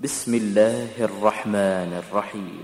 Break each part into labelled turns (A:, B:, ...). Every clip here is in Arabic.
A: بسم الله الرحمن الرحيم.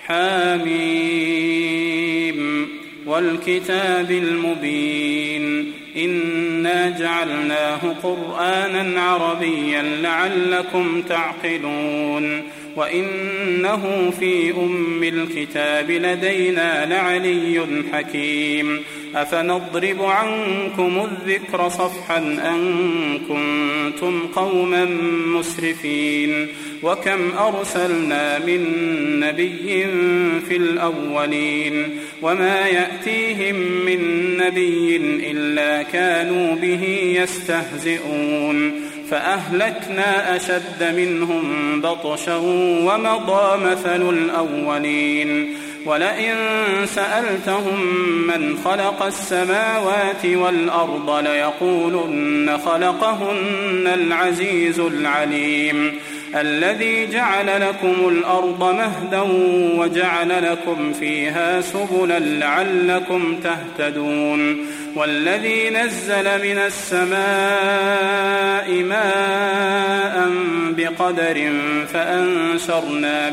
B: حميم والكتاب المبين إنا جعلناه قرآنا عربيا لعلكم تعقلون وإنه في أم الكتاب لدينا لعلي حكيم أفنضرب عنكم الذكر صفحا أن كنتم قوما مسرفين وكم أرسلنا من نبي في الأولين وما يأتيهم من نبي إلا كانوا به يستهزئون فأهلكنا أشد منهم بطشا ومضى مثل الأولين ولئن سألتهم من خلق السماوات والأرض ليقولن خلقهن العزيز العليم الذي جعل لكم الأرض مهدا وجعل لكم فيها سبلا لعلكم تهتدون والذي نزل من السماء ماء بقدر فأنشرنا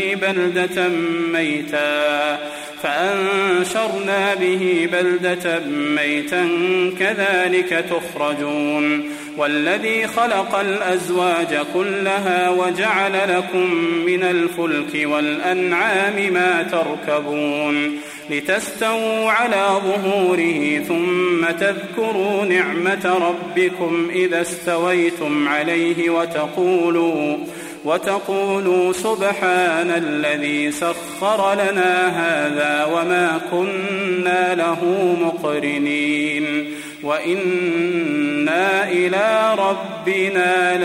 B: به بلدة ميتا كذلك تخرجون والذي خلق الأزواج كلها وجعل لكم من الفلك والأنعام ما تركبون لتستووا على ظهوره ثم تذكروا نعمة ربكم إذا استويتم عليه وتقولوا سبحان الذي سخر لنا هذا وما كنا له مقرنين وإنا إلى ربنا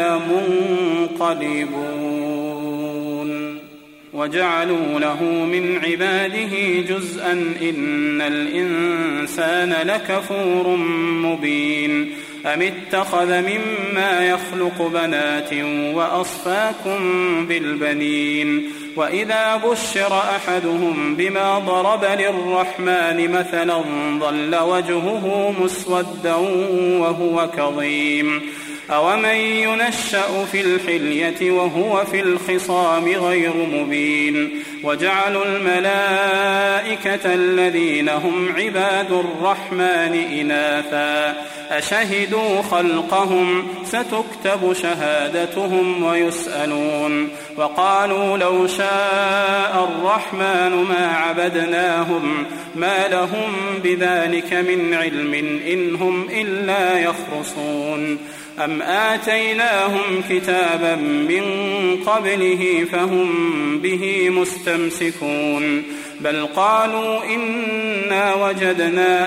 B: لمنقلبون وجعلوا له من عباده جزءا إن الإنسان لكفور مبين أم اتخذ مما يخلق بنات وأصفاكم بالبنين وإذا بشر أحدهم بما ضرب للرحمن مثلا ظل وجهه مسودا وهو كظيم أومن ينشأ في الحلية وهو في الخصام غير مبين وجعلوا الملائكة الذين هم عباد الرحمن إناثا أشهدوا خلقهم ستكتب شهادتهم ويسألون وقالوا لو شاء الرحمن ما عبدناهم ما لهم بذلك من علم إن هم إلا يخرصون أم آتيناهم كتابا من قبله فهم به مستمسكون بل قالوا إنا وجدنا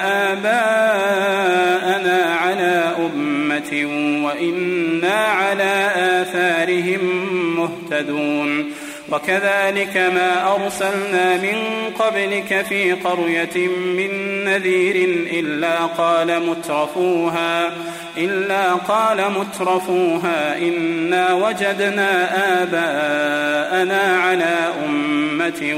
B: آباءنا على أمة وإنا على آثارهم مهتدون وكذلك ما أرسلنا من قبلك في قرية من نذير إلا قال مترفوها إنا وجدنا آباءنا على أمة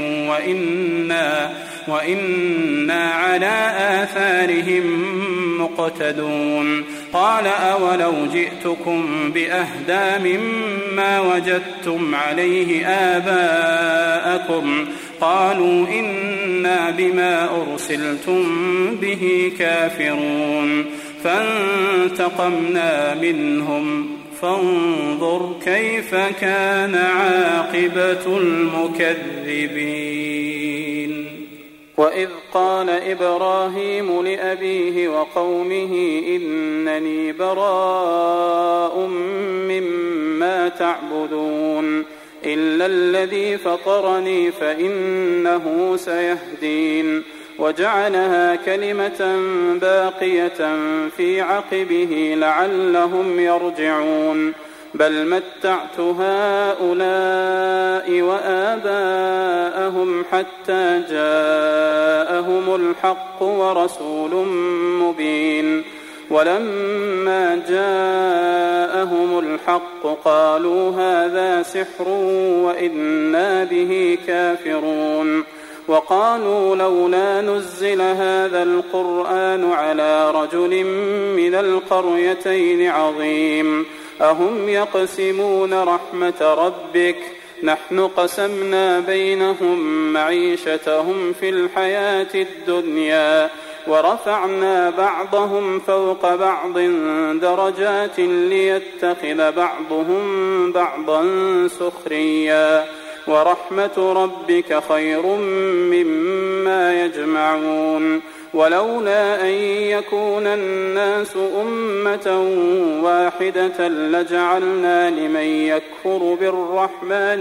B: وإنا على آثارهم مقتدون قال أولو جئتكم بأهدى مما وجدتم عليه آباءكم قالوا إنا بما أرسلتم به كافرون فانتقمنا منهم فانظر كيف كان عاقبة المكذبين وإذ قال إبراهيم لأبيه وقومه إنني براء مما تعبدون إلا الذي فطرني فإنه سيهدين وجعلها كلمة باقية في عقبه لعلهم يرجعون بل متعت هؤلاء وآباءهم حتى جاءهم الحق ورسول مبين ولما جاءهم الحق قالوا هذا سحر وإنا به كافرون وقالوا لولا نزل هذا القرآن على رجل من القريتين عظيم أهم يقسمون رحمة ربك نحن قسمنا بينهم معيشتهم في الحياة الدنيا ورفعنا بعضهم فوق بعض درجات ليتخذ بعضهم بعضا سخريا ورحمة ربك خير مما يجمعون ولولا أن يكون الناس أمة واحدة لجعلنا لمن يكفر بالرحمن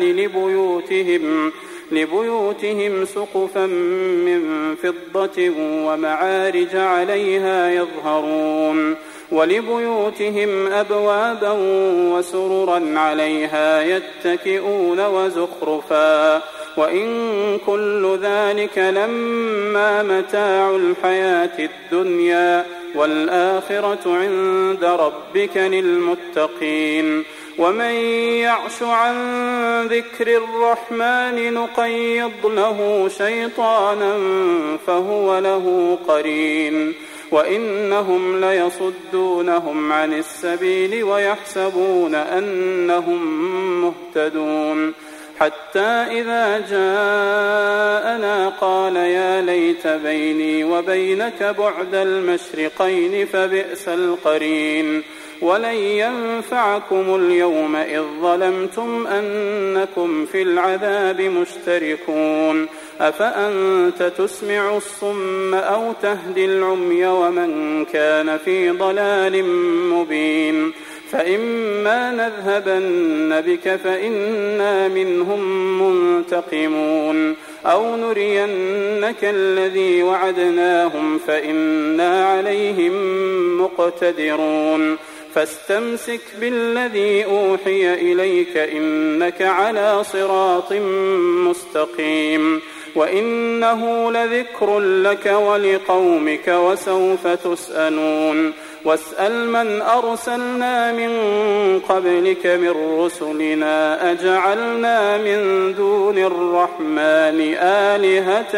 B: لبيوتهم سقفا من فضة ومعارج عليها يظهرون ولبيوتهم أبوابا وسررا عليها يتكئون وزخرفا وإن كل ذلك لما متاع الحياة الدنيا والآخرة عند ربك للمتقين ومن يعش عن ذكر الرحمن نقيض له شيطانا فهو له قرين وإنهم ليصدونهم عن السبيل ويحسبون أنهم مهتدون حتى إذا جاءنا قال يا ليت بيني وبينك بعد المشرقين فبئس القرين ولن ينفعكم اليوم إذ ظلمتم أنكم في العذاب مشتركون أفأنت تسمع الصم أو تهدي العمي ومن كان في ضلال مبين فإما نذهبن بك فإنا منهم منتقمون أو نرينك الذي وعدناهم فإنا عليهم مقتدرون فاستمسك بالذي أوحي إليك إنك على صراط مستقيم وإنه لذكر لك ولقومك وسوف تسألون واسأل من أرسلنا من قبلك من رسلنا أجعلنا من دون الرحمن آلهة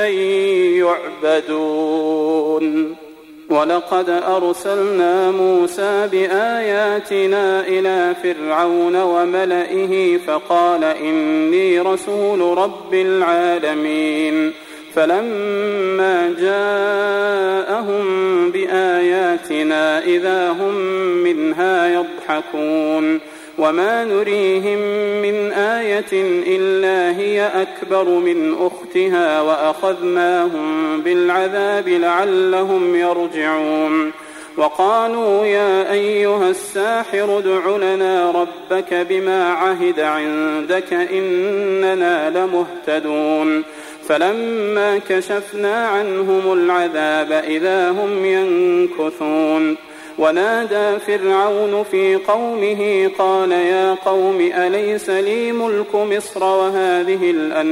B: يعبدون ولقد أرسلنا موسى بآياتنا إلى فرعون وملئه فقال إني رسول رب العالمين فلما جاءهم بآياتنا إذا هم منها يضحكون وما نريهم من آية إلا هي أكبر من أختها وأخذناهم بالعذاب لعلهم يرجعون وقالوا يا أيها الساحر ادع لنا ربك بما عهد عندك إننا لمهتدون فلما كشفنا عنهم العذاب إذا هم ينكثون ونادى فرعون في قومه قال يا قوم أليس لي ملك مصر وهذه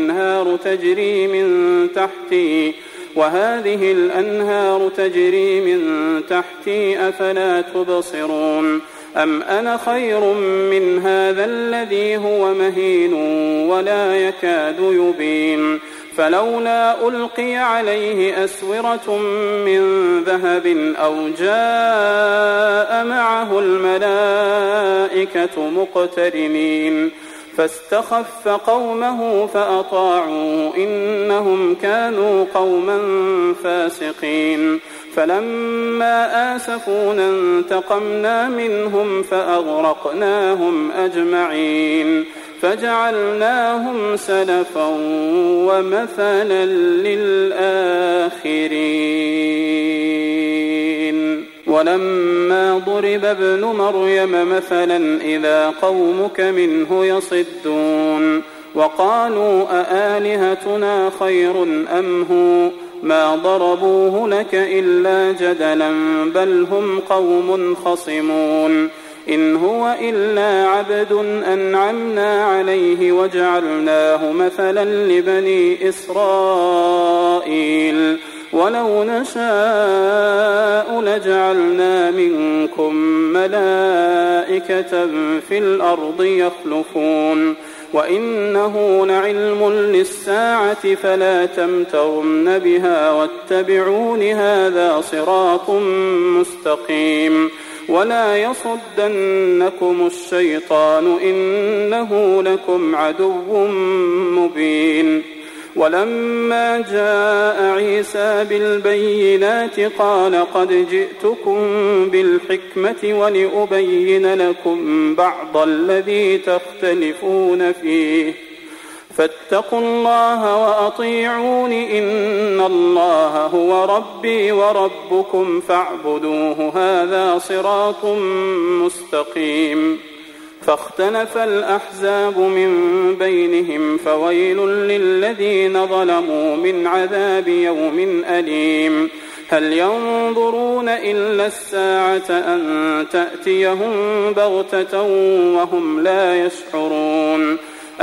B: الأنهار تجري من تحتي أفلا تبصرون أم أنا خير من هذا الذي هو مهين ولا يكاد يبين فلولا ألقي عليه أسورة من ذهب أو جاء معه الملائكة مقترنين فاستخف قومه فأطاعوه إنهم كانوا قوما فاسقين فلما آسفونا انتقمنا منهم فأغرقناهم أجمعين فجعلناهم سلفا ومثلا للآخرين ولما ضرب ابن مريم مثلا إذا قومك منه يصدون وقالوا أآلهتنا خير أم هو ما ضربوه لك إلا جدلا بل هم قوم خصمون إن هو إلا عبد أنعمنا عليه وجعلناه مثلا لبني إسرائيل ولو نشاء لجعلنا منكم ملائكة في الأرض يخلفون وإنه لعلم للساعة فلا تمترن بها واتبعون هذا صراط مستقيم ولا يصدنكم الشيطان إنه لكم عدو مبين. ولما جاء عيسى بالبينات قال قد جئتكم بالحكمة ولأبين لكم بعض الذي تختلفون فيه فاتقوا الله وأطيعون إن الله هو ربي وربكم فاعبدوه هذا صراط مستقيم. فاختلف الأحزاب من بينهم فويل للذين ظلموا من عذاب يوم أليم. هل ينظرون إلا الساعة أن تأتيهم بغتة وهم لا يشعرون.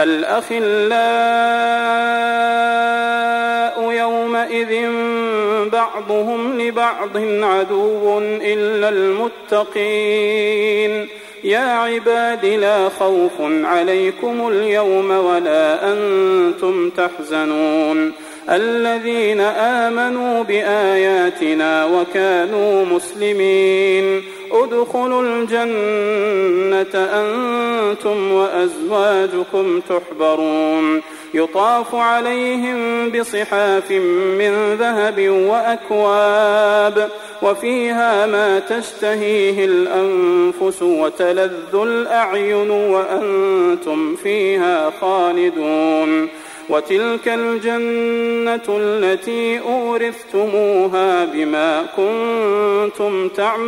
B: الأخلاء يومئذ بعضهم لبعض عدو إلا المتقين. يا عباد لا خوف عليكم اليوم ولا أنتم تحزنون الذين آمنوا بآياتنا وكانوا مسلمين ادخلوا الجنة أنتم وأزواجكم تحبرون يطاف عليهم بصحاف من ذهب وأكواب وفيها ما تشتهيه الأنفس وتلذ الأعين وأنتم فيها خالدون. وتلك الجنة التي أورثتموها بما كنتم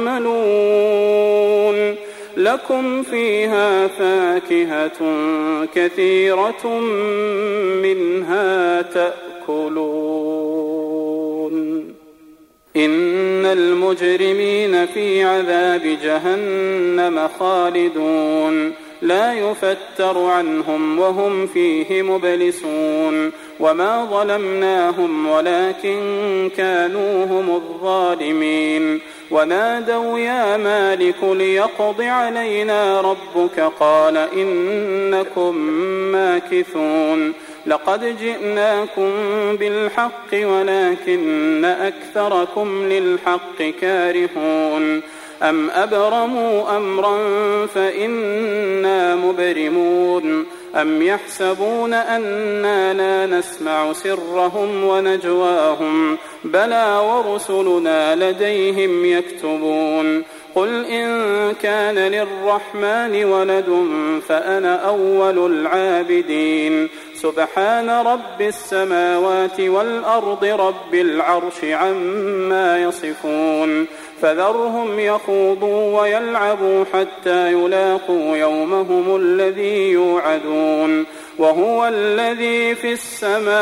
B: تعملون لكم فيها فاكهة كثيرة منها تأكلون. إن المجرمين في عذاب جهنم خالدون لا يفتر عنهم وهم فيه مبلسون. وما ظلمناهم ولكن كانوا هم الظالمين. ونادوا يا مالك ليقض علينا ربك قال إنكم ماكثون. لقد جئناكم بالحق ولكن أكثركم للحق كارهون. أم أبرموا أمرا فإنا مبرمون. أم يحسبون أننا لا نسمع سرهم ونجواهم بلى ورسلنا لديهم يكتبون. قل إن كان للرحمن ولد فأنا أول العابدين. سبحان رب السماوات والأرض رب العرش عما يصفون. فذرهم يخوضوا ويلعبوا حتى يلاقوا يومهم الذي يوعدون. وهو الذي في السماء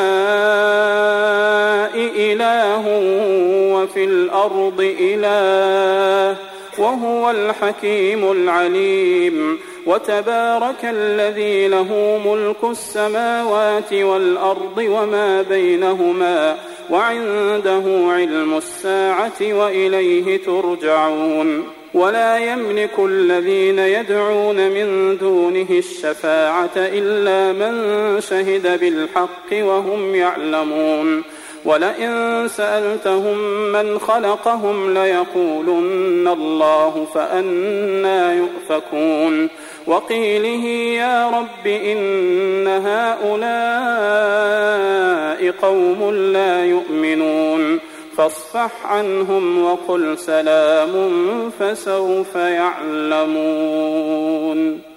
B: إله وفي الأرض إله وهو الحكيم العليم. وتبارك الذي له ملك السماوات والأرض وما بينهما وعنده علم الساعة وإليه ترجعون. ولا يملك الذين يدعون من دونه الشفاعة إلا من شهد بالحق وهم يعلمون. ولئن سألتهم من خلقهم ليقولن الله فأنى يؤفكون. وقيله يا رب إن هؤلاء قوم لا يؤمنون فاصفح عنهم وقل سلام فسوف يعلمون.